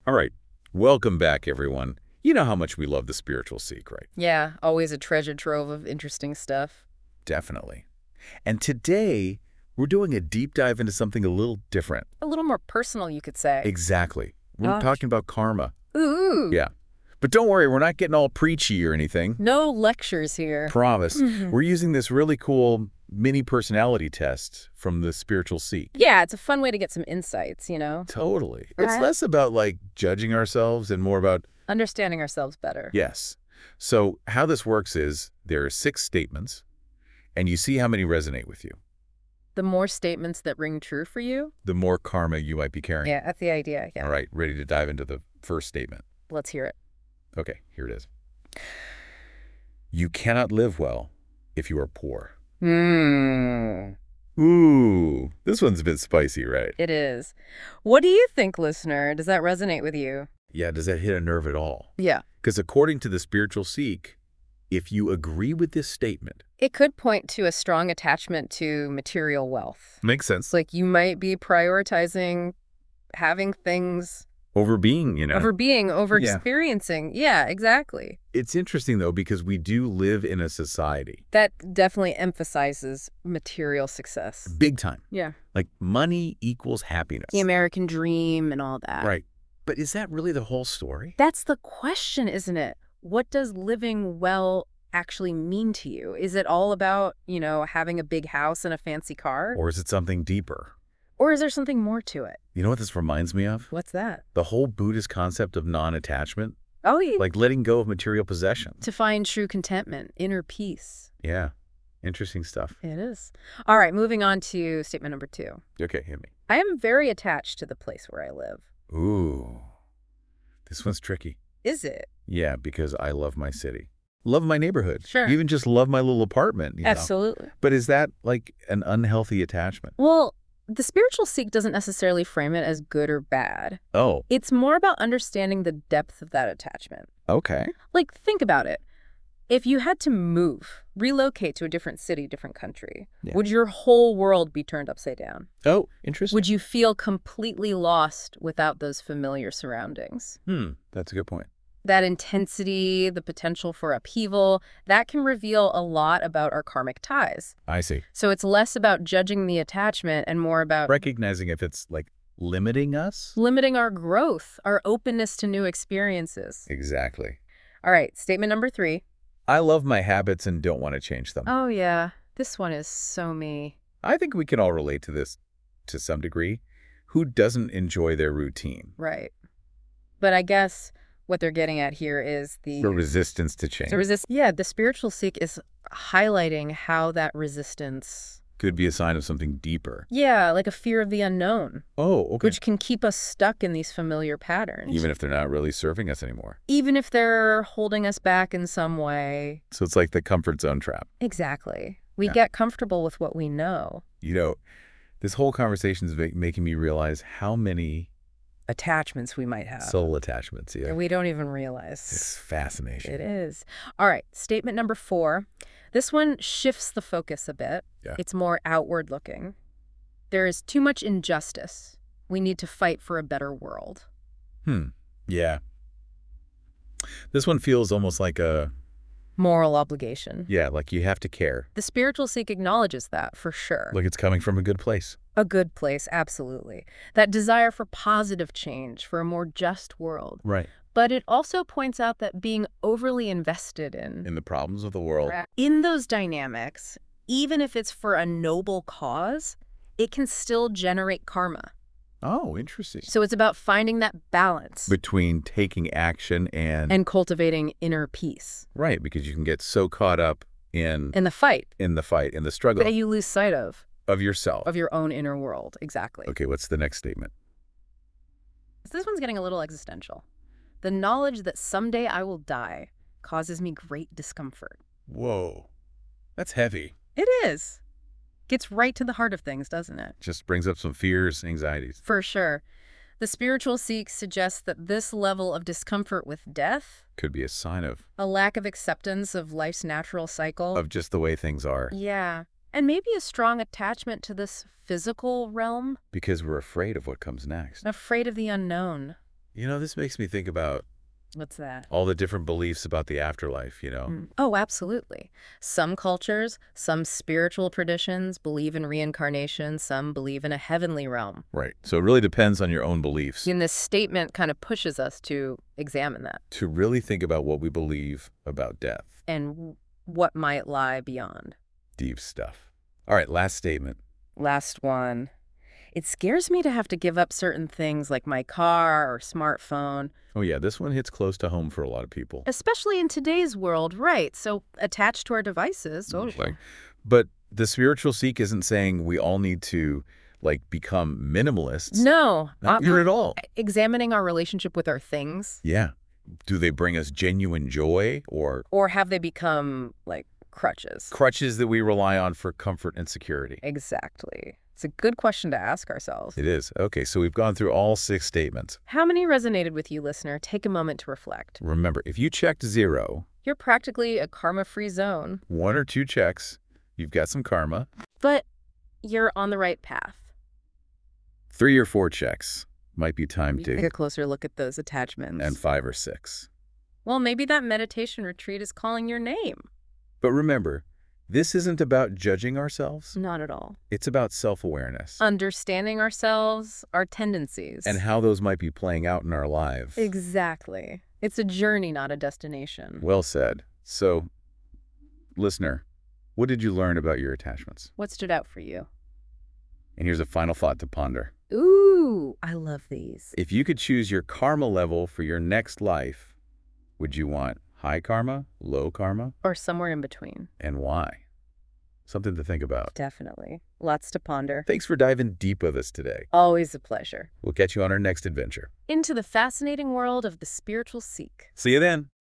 All right. Welcome back, everyone. You know how much we love the Spiritual Seek, right? Yeah, always a treasure trove of interesting stuff. Definitely. And today, we're doing a deep dive into something a little different. A little more personal, you could say. Exactly. We're Gosh. talking about karma. Ooh. Yeah. But don't worry, we're not getting all preachy or anything. No lectures here. Promise. We're using this really cool mini personality test from the Spiritual Seek. Yeah, it's a fun way to get some insights, Totally. It's Right. less about, judging ourselves and more about, Understanding ourselves better. yes. So how this works is there are 6 statements, and you see how many resonate with you. The more statements that ring true for you. The more karma you might be carrying. Yeah, that's the idea. Yeah. All right, ready to dive into the first statement. Let's hear it. Okay, here it is. You cannot live well if you are poor. Hmm. Ooh, this one's a bit spicy, right? It is. What do you think, listener? Does that resonate with you? Yeah, does that hit a nerve at all? Yeah. Because according to the Spiritual Seek, if you agree with this statement... It could point to a strong attachment to material wealth. Makes sense. It's like you might be prioritizing having things Over being, over Yeah. experiencing. Yeah, exactly. It's interesting, though, because we do live in a society. That definitely emphasizes material success. Big time. Yeah. Like money equals happiness. The American dream and all that. Right. But is that really the whole story? That's the question, isn't it? What does living well actually mean to you? Is it all about, having a big house and a fancy car? Or is it something deeper? Or is there something more to it? You know what this reminds me of? What's that? The whole Buddhist concept of non-attachment. Oh, yeah. Like letting go of material possessions. To find true contentment, inner peace. Yeah. Interesting stuff. It is. All right, moving on to statement number 2. Okay, hit me. I am very attached to the place where I live. Ooh. This one's tricky. Is it? Yeah, because I love my city. Love my neighborhood. Sure. Even just love my little apartment. you know. Absolutely. But is that like an unhealthy attachment? Well, the Spiritual Seek doesn't necessarily frame it as good or bad. Oh, It's more about understanding the depth of that attachment. okay. Like, think about it. If you had to move, relocate to a different city, different country, Yeah. would your whole world be turned upside down? Oh, interesting. Would you feel completely lost without those familiar surroundings? That's a good point. That intensity, the potential for upheaval, that can reveal a lot about our karmic ties. I see. So it's less about judging the attachment and more about Recognizing if it's limiting us? limiting our growth, our openness to new experiences. Exactly. All right, statement number 3. I love my habits and don't want to change them. Oh, yeah. This one is so me. I think we can all relate to this to some degree. Who doesn't enjoy their routine? Right. But I guess what they're getting at here is The resistance to change. the Spiritual Seek is highlighting how that resistance, Could be a sign of something deeper. like a fear of the unknown, Oh, okay. which can keep us stuck in these familiar patterns. Even if they're not really serving us anymore. Even if they're holding us back in some way. So it's like the comfort zone trap. Exactly. We Yeah. get comfortable with what we know. This whole conversation is making me realize how many Attachments we might have. soul attachments. Yeah. And we don't even realize. It's fascination. It is. All right, statement number 4. This one shifts the focus a bit. Yeah. It's more outward looking. There is too much injustice. We need to fight for a better world. Yeah. This one feels almost like Moral obligation. like you have to care. The Spiritual Seek acknowledges that, for sure. Like it's coming from a good place. A good place, absolutely. That desire for positive change, for a more just world. Right. But it also points out that being overly invested In the problems of the world. in those dynamics, even if it's for a noble cause, it can still generate karma. Oh, interesting. So it's about finding that balance Between taking action and cultivating inner peace right, because you can get so caught up in in the fight the fight, in the struggle that you lose sight of yourself. your own inner world. Exactly. Okay, what's the next statement? This one's getting a little existential. The knowledge that someday I will die causes me great discomfort. Whoa. That's heavy. It is. Gets right to the heart of things, doesn't it? Just brings up some fears, anxieties. For sure. The Spiritual Seek suggests that this level of discomfort with death, Could be a sign of a lack of acceptance of life's natural cycle, just the way things are. yeah, and maybe a strong attachment to this physical realm, Because we're afraid of what comes next. afraid of the unknown. This makes me think about What's that? all the different beliefs about the afterlife. Oh, absolutely. Some cultures, some spiritual traditions believe in reincarnation, some believe in a heavenly realm. Right. So it really depends on your own beliefs And this statement kind of pushes us to examine that to really think about what we believe about death. and what might lie beyond. Deep stuff. All right, last statement. Last one. It scares me to have to give up certain things like my car or smartphone, Oh yeah, this one hits close to home for a lot of people. especially in today's world, right? So attached to our devices. Totally. But the spiritual seek isn't saying we all need to become minimalists. No. Not here at all. Examining our relationship with our things, Yeah. Do they bring us genuine joy or or have they become like crutches? crutches that we rely on for comfort and security? Exactly. It's a good question to ask ourselves. It is. Okay, so we've gone through all 6 statements. How many resonated with you, listener? Take a moment to reflect. Remember, if you checked 0, You're practically a karma-free zone, 1 or 2 checks, you've got some karma. but you're on the right path. 3 or 4 checks might be time Take a to, closer look at those attachments. and 5 or 6. Well, maybe that meditation retreat is calling your name. But remember, this isn't about judging ourselves. Not at all. It's about self-awareness Understanding ourselves, our tendencies. and how those might be playing out in our lives. Exactly. It's a journey, not a destination. Well said. So, listener, what did you learn about your attachments? What stood out for you? And here's a final thought to ponder. Ooh, I love these. If you could choose your karma level for your next life, would you want high karma, low karma, Or somewhere in between. and why? Something to think about. Definitely. Lots to ponder. Thanks for diving deep with us today. Always a pleasure. We'll catch you on our next adventure. Into the fascinating world of the spiritual seek. See you then.